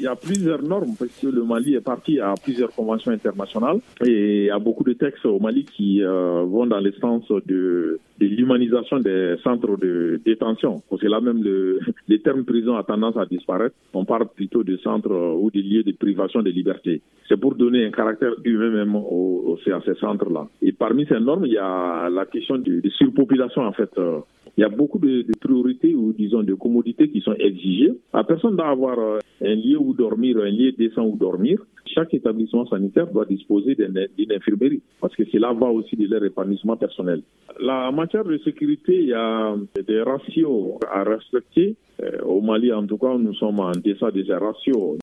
Il y a plusieurs normes parce que le Mali est parti à plusieurs conventions internationales et il y a beaucoup de textes au Mali qui vont dans le sens de l'humanisation des centres de détention. Parce que là même, le terme prison a tendance à disparaître. On parle plutôt de centres ou de lieux de privation de liberté. C'est pour donner un caractère humain même à ces centres-là. Et parmi ces normes, il y a la question de surpopulation en fait. Il y a beaucoup de priorités ou disons de commodités qui sont exigées. La personne doit avoir un lieu où dormir, un lieu décent où dormir. Chaque établissement sanitaire doit disposer d'une infirmerie parce que cela va aussi de leur épanouissement personnel. La matière de sécurité, il y a des ratios à respecter. Au Mali, en tout cas, nous sommes en deçà de ces ratios.